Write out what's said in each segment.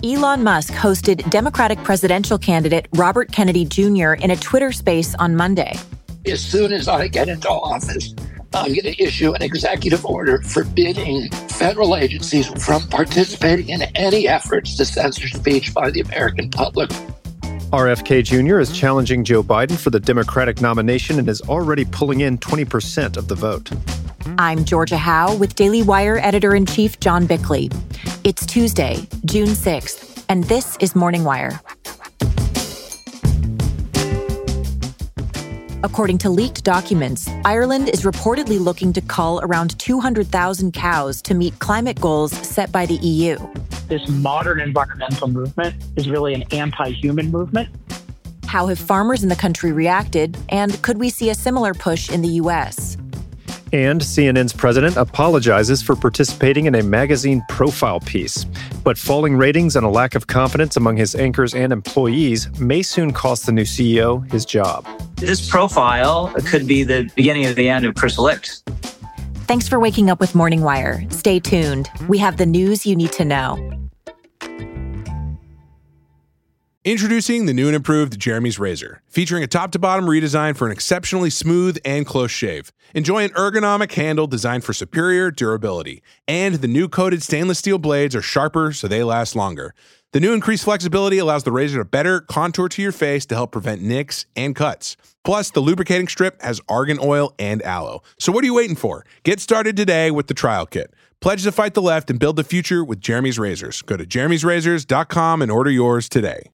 Elon Musk hosted Democratic presidential candidate Robert Kennedy Jr. in a Twitter space on Monday. As soon as I get into office, I'm going to issue an executive order forbidding federal agencies from participating in any efforts to censor speech by the American public. RFK Jr. is challenging Joe Biden for the Democratic nomination and is already pulling in 20% of the vote. I'm Georgia Howe with Daily Wire editor-in-chief John Bickley. It's Tuesday, June 6th, and this is Morning Wire. According to leaked documents, Ireland is reportedly looking to cull around 200,000 cows to meet climate goals set by the EU. This modern environmental movement is really an anti-human movement. How have farmers in the country reacted, and could we see a similar push in the U.S.? And CNN's president apologizes for participating in a magazine profile piece. But falling ratings and a lack of confidence among his anchors and employees may soon cost the new CEO his job. This profile could be the beginning of the end of Chris Licht. Thanks for waking up with Morning Wire. Stay tuned. We have the news you need to know. Introducing the new and improved Jeremy's Razor, featuring a top-to-bottom redesign for an exceptionally smooth and close shave. Enjoy an ergonomic handle designed for superior durability. And the new coated stainless steel blades are sharper so they last longer. The new increased flexibility allows the razor to better contour to your face to help prevent nicks and cuts. Plus, the lubricating strip has argan oil and aloe. So what are you waiting for? Get started today with the trial kit. Pledge to fight the left and build the future with Jeremy's Razors. Go to jeremy'srazors.com and order yours today.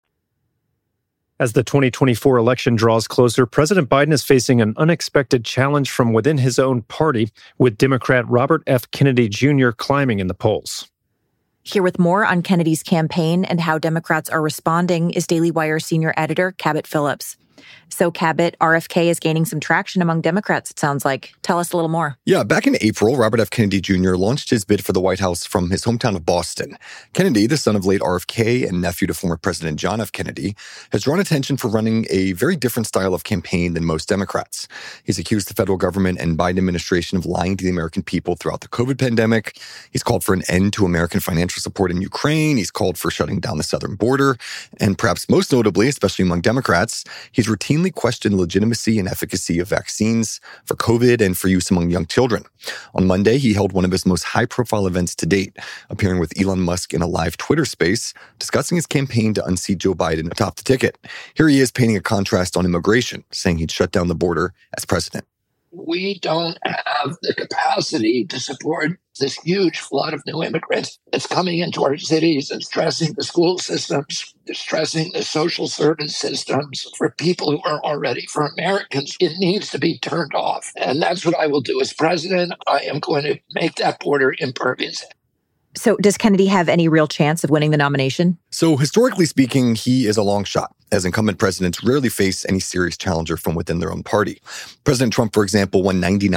As the 2024 election draws closer, President Biden is facing an unexpected challenge from within his own party, with Democrat Robert F. Kennedy Jr. climbing in the polls. Here with more on Kennedy's campaign and how Democrats are responding is Daily Wire senior editor Cabot Phillips. So, Cabot, RFK is gaining some traction among Democrats, it sounds like. Tell us a little more. Yeah, back in April, Robert F. Kennedy Jr. launched his bid for the White House from his hometown of Boston. Kennedy, the son of late RFK and nephew to former President John F. Kennedy, has drawn attention for running a very different style of campaign than most Democrats. He's accused the federal government and Biden administration of lying to the American people throughout the COVID pandemic. He's called for an end to American financial support in Ukraine. He's called for shutting down the southern border. And perhaps most notably, especially among Democrats, he's routinely questioned the legitimacy and efficacy of vaccines for COVID and for use among young children. On Monday, he held one of his most high-profile events to date, appearing with Elon Musk in a live Twitter space, discussing his campaign to unseat Joe Biden atop the ticket. Here he is painting a contrast on immigration, saying he'd shut down the border as president. We don't have the capacity to support this huge flood of new immigrants that's coming into our cities and stressing the school systems, stressing the social service systems for people who are already, for Americans. It needs to be turned off. And that's what I will do as president. I am going to make that border impervious. So does Kennedy have any real chance of winning the nomination? So historically speaking, he is a long shot, as incumbent presidents rarely face any serious challenger from within their own party. President Trump, for example, won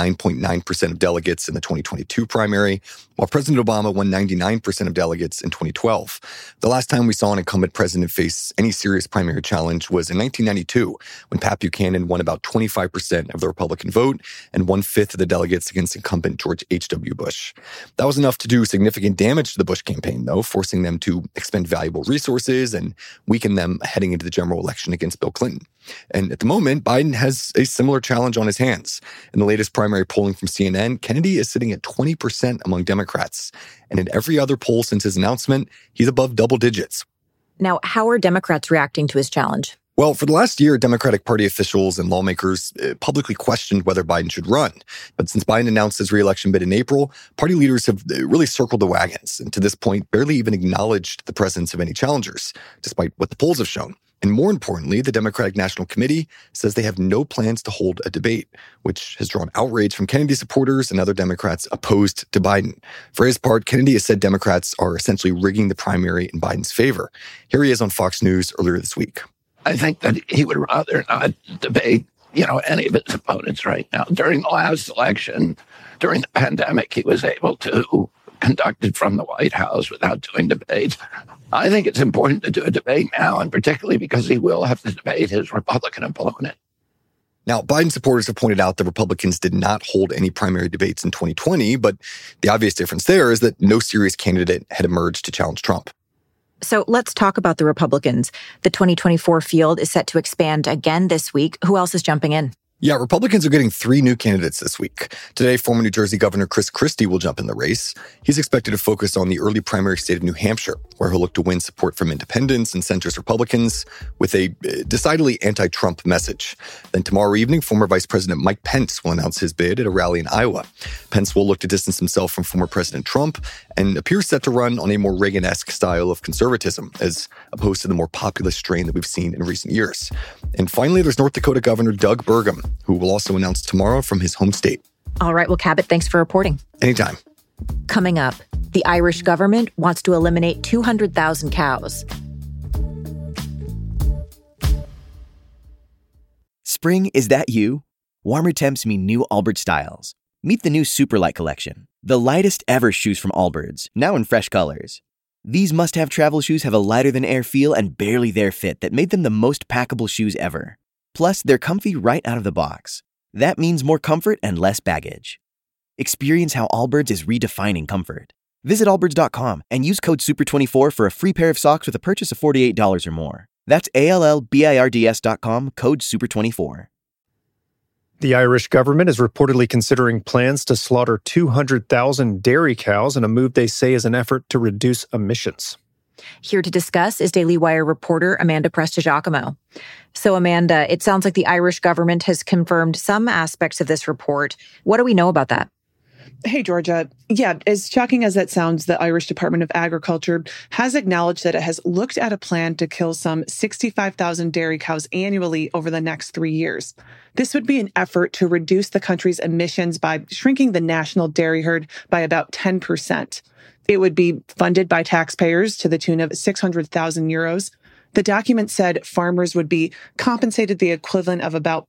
99.9% of delegates in the 2022 primary, while President Obama won 99% of delegates in 2012. The last time we saw an incumbent president face any serious primary challenge was in 1992, when Pat Buchanan won about 25% of the Republican vote and 1/5 of the delegates against incumbent George H.W. Bush. That was enough to do significant damage to the Bush campaign, though, forcing them to expend valuable resources and weaken them heading into the general election against Bill Clinton. And at the moment, Biden has a similar challenge on his hands. In the latest primary polling from CNN, Kennedy is sitting at 20% among Democrats. And in every other poll since his announcement, he's above double digits. Now, how are Democrats reacting to his challenge? Well, for the last year, Democratic Party officials and lawmakers publicly questioned whether Biden should run. But since Biden announced his re-election bid in April, party leaders have really circled the wagons and to this point barely even acknowledged the presence of any challengers, despite what the polls have shown. And more importantly, the Democratic National Committee says they have no plans to hold a debate, which has drawn outrage from Kennedy supporters and other Democrats opposed to Biden. For his part, Kennedy has said Democrats are essentially rigging the primary in Biden's favor. Here he is on Fox News earlier this week. I think that he would rather not debate, any of his opponents right now. During the last election, during the pandemic, he was able to conduct it from the White House without doing debate. I think it's important to do a debate now, and particularly because he will have to debate his Republican opponent. Now, Biden supporters have pointed out that Republicans did not hold any primary debates in 2020, but the obvious difference there is that no serious candidate had emerged to challenge Trump. So let's talk about the Republicans. The 2024 field is set to expand again this week. Who else is jumping in? Yeah, Republicans are getting 3 new candidates this week. Today, former New Jersey Governor Chris Christie will jump in the race. He's expected to focus on the early primary state of New Hampshire, where he'll look to win support from independents and centrist Republicans with a decidedly anti-Trump message. Then tomorrow evening, former Vice President Mike Pence will announce his bid at a rally in Iowa. Pence will look to distance himself from former President Trump and appears set to run on a more Reagan-esque style of conservatism, as opposed to the more populist strain that we've seen in recent years. And finally, there's North Dakota Governor Doug Burgum, who will also announce tomorrow from his home state. All right. Well, Cabot, thanks for reporting. Anytime. Coming up, the Irish government wants to eliminate 200,000 cows. Spring, is that you? Warmer temps mean new Allbirds styles. Meet the new Superlight collection, the lightest ever shoes from Allbirds, now in fresh colors. These must-have travel shoes have a lighter-than-air feel and barely-there fit that made them the most packable shoes ever. Plus, they're comfy right out of the box. That means more comfort and less baggage. Experience how Allbirds is redefining comfort. Visit allbirds.com and use code SUPER24 for a free pair of socks with a purchase of $48 or more. That's ALLBIRDS.com, code SUPER24. The Irish government is reportedly considering plans to slaughter 200,000 dairy cows in a move they say is an effort to reduce emissions. Here to discuss is Daily Wire reporter Amanda Prestigiacomo. So, Amanda, it sounds like the Irish government has confirmed some aspects of this report. What do we know about that? Hey, Georgia. Yeah, as shocking as that sounds, the Irish Department of Agriculture has acknowledged that it has looked at a plan to kill some 65,000 dairy cows annually over the next 3 years. This would be an effort to reduce the country's emissions by shrinking the national dairy herd by about 10%. It would be funded by taxpayers to the tune of 600,000 euros. The document said farmers would be compensated the equivalent of about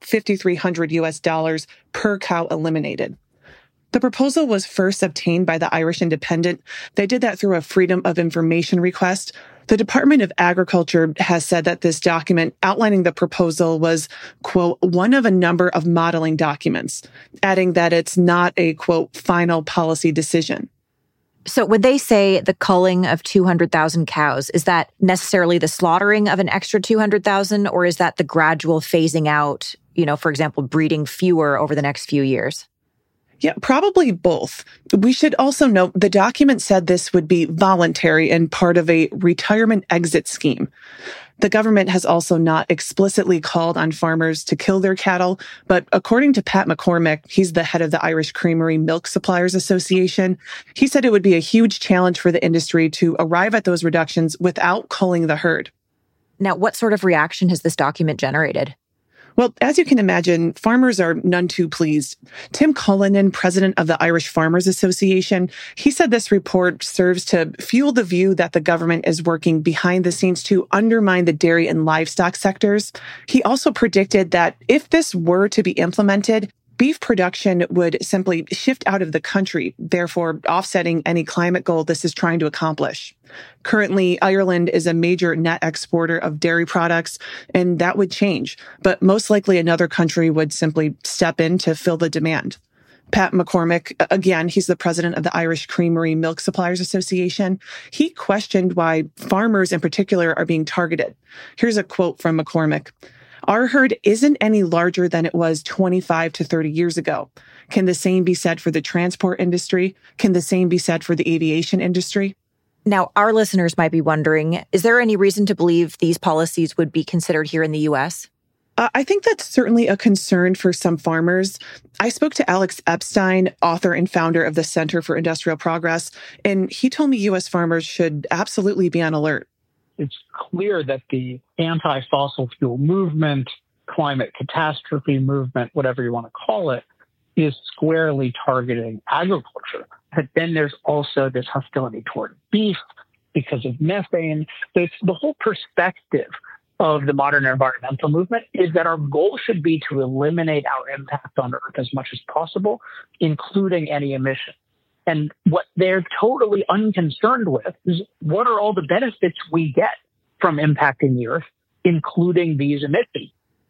$5,300 per cow eliminated. The proposal was first obtained by the Irish Independent. They did that through a Freedom of Information request. The Department of Agriculture has said that this document outlining the proposal was, quote, one of a number of modeling documents, adding that it's not a, quote, final policy decision. So when they say the culling of 200,000 cows, is that necessarily the slaughtering of an extra 200,000, or is that the gradual phasing out, for example, breeding fewer over the next few years? Yeah, probably both. We should also note the document said this would be voluntary and part of a retirement exit scheme. The government has also not explicitly called on farmers to kill their cattle, but according to Pat McCormick, he's the head of the Irish Creamery Milk Suppliers Association, he said it would be a huge challenge for the industry to arrive at those reductions without culling the herd. Now, what sort of reaction has this document generated? Well, as you can imagine, farmers are none too pleased. Tim Cullinan, president of the Irish Farmers Association, he said this report serves to fuel the view that the government is working behind the scenes to undermine the dairy and livestock sectors. He also predicted that if this were to be implemented, beef production would simply shift out of the country, therefore offsetting any climate goal this is trying to accomplish. Currently, Ireland is a major net exporter of dairy products, and that would change. But most likely another country would simply step in to fill the demand. Pat McCormick, again, he's the president of the Irish Creamery Milk Suppliers Association. He questioned why farmers in particular are being targeted. Here's a quote from McCormick. Our herd isn't any larger than it was 25 to 30 years ago. Can the same be said for the transport industry? Can the same be said for the aviation industry? Now, our listeners might be wondering, is there any reason to believe these policies would be considered here in the U.S.? I think that's certainly a concern for some farmers. I spoke to Alex Epstein, author and founder of the Center for Industrial Progress, and he told me U.S. farmers should absolutely be on alert. It's clear that the anti-fossil fuel movement, climate catastrophe movement, whatever you want to call it, is squarely targeting agriculture. But then there's also this hostility toward beef because of methane. The whole perspective of the modern environmental movement is that our goal should be to eliminate our impact on Earth as much as possible, including any emissions. And what they're totally unconcerned with is what are all the benefits we get from impacting the Earth, including these emissions.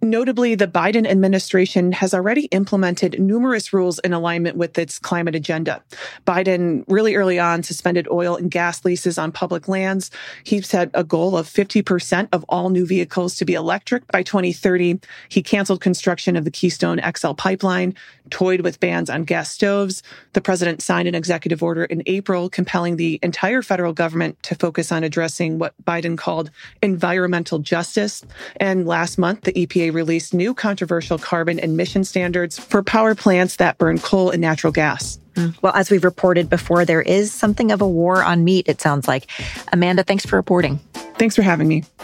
Notably, the Biden administration has already implemented numerous rules in alignment with its climate agenda. Biden really early on suspended oil and gas leases on public lands. He set a goal of 50% of all new vehicles to be electric by 2030. He canceled construction of the Keystone XL pipeline, toyed with bans on gas stoves. The president signed an executive order in April compelling the entire federal government to focus on addressing what Biden called environmental justice. And last month, the EPA released new controversial carbon emission standards for power plants that burn coal and natural gas. Well, as we've reported before, there is something of a war on meat, it sounds like. Amanda, thanks for reporting. Thanks for having me.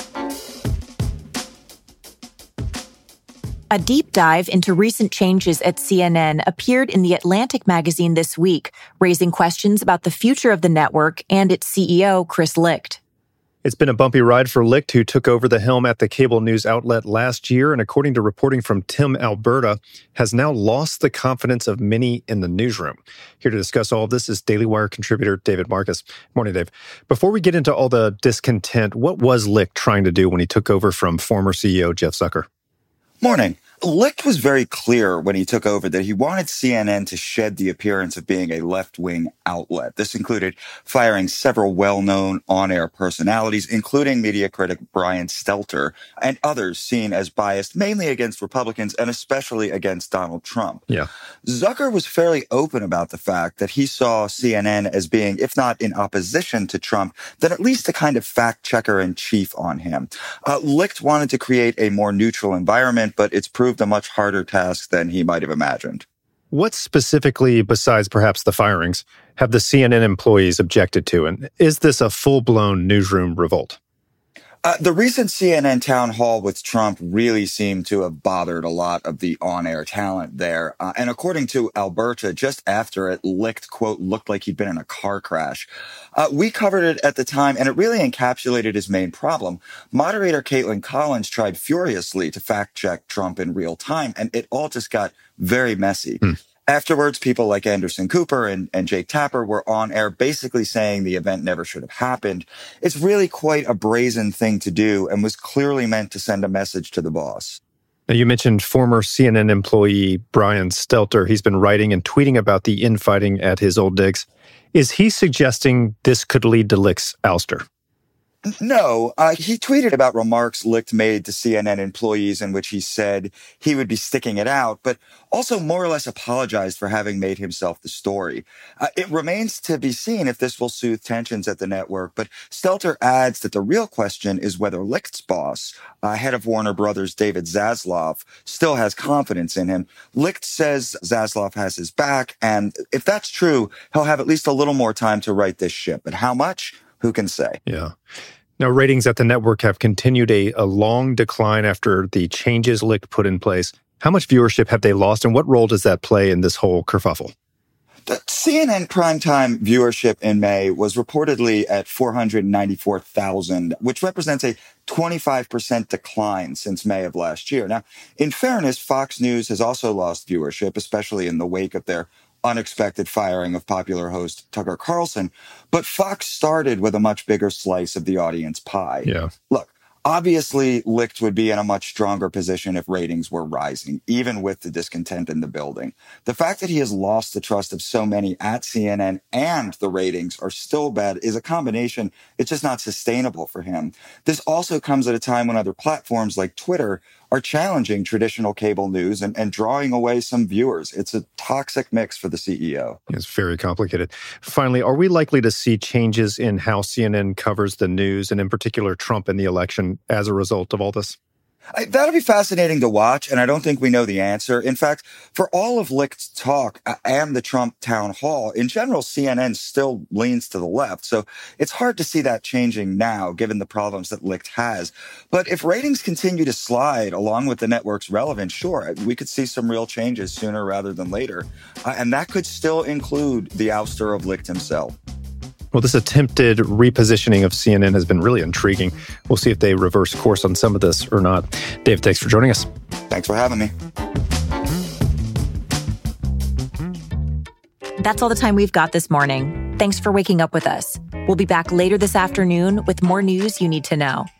A deep dive into recent changes at CNN appeared in The Atlantic magazine this week, raising questions about the future of the network and its CEO, Chris Licht. It's been a bumpy ride for Licht, who took over the helm at the cable news outlet last year, and according to reporting from Tim Alberta, has now lost the confidence of many in the newsroom. Here to discuss all of this is Daily Wire contributor David Marcus. Morning, Dave. Before we get into all the discontent, what was Licht trying to do when he took over from former CEO Jeff Zucker? Morning. Licht was very clear when he took over that he wanted CNN to shed the appearance of being a left-wing outlet. This included firing several well-known on-air personalities, including media critic Brian Stelter, and others seen as biased mainly against Republicans and especially against Donald Trump. Yeah. Zucker was fairly open about the fact that he saw CNN as being, if not in opposition to Trump, then at least a kind of fact-checker-in-chief on him. Licht wanted to create a more neutral environment, but it's proved a much harder task than he might have imagined. What specifically, besides perhaps the firings, have the CNN employees objected to? And is this a full-blown newsroom revolt? The recent CNN town hall with Trump really seemed to have bothered a lot of the on-air talent there. And according to Alberta, just after it, Licht, quote, looked like he'd been in a car crash. We covered it at the time, and it really encapsulated his main problem. Moderator Caitlin Collins tried furiously to fact-check Trump in real time, and it all just got very messy. Afterwards, people like Anderson Cooper and Jake Tapper were on air basically saying the event never should have happened. It's really quite a brazen thing to do and was clearly meant to send a message to the boss. Now, you mentioned former CNN employee Brian Stelter. He's been writing and tweeting about the infighting at his old digs. Is he suggesting this could lead to Licht's ouster? No, he tweeted about remarks Licht made to CNN employees in which he said he would be sticking it out, but also more or less apologized for having made himself the story. It remains to be seen if this will soothe tensions at the network, but Stelter adds that the real question is whether Licht's boss, head of Warner Brothers David Zaslav, still has confidence in him. Licht says Zaslav has his back, and if that's true, he'll have at least a little more time to right this ship. But how much? Who can say? Yeah. Now, ratings at the network have continued a long decline after the changes Licht put in place. How much viewership have they lost, and what role does that play in this whole kerfuffle? The CNN primetime viewership in May was reportedly at 494,000, which represents a 25% decline since May of last year. Now, in fairness, Fox News has also lost viewership, especially in the wake of their unexpected firing of popular host Tucker Carlson. But Fox started with a much bigger slice of the audience pie. Yeah. Look, obviously, Licht would be in a much stronger position if ratings were rising, even with the discontent in the building. The fact that he has lost the trust of so many at CNN and the ratings are still bad is a combination. It's just not sustainable for him. This also comes at a time when other platforms like Twitter are challenging traditional cable news and drawing away some viewers. It's a toxic mix for the CEO. It's very complicated. Finally, are we likely to see changes in how CNN covers the news, and in particular Trump and the election, as a result of all this? That'll be fascinating to watch, and I don't think we know the answer. In fact, for all of Licht's talk and the Trump town hall, in general, CNN still leans to the left. So it's hard to see that changing now, given the problems that Licht has. But if ratings continue to slide along with the network's relevance, sure, we could see some real changes sooner rather than later. And that could still include the ouster of Licht himself. Well, this attempted repositioning of CNN has been really intriguing. We'll see if they reverse course on some of this or not. Dave, thanks for joining us. Thanks for having me. That's all the time we've got this morning. Thanks for waking up with us. We'll be back later this afternoon with more news you need to know.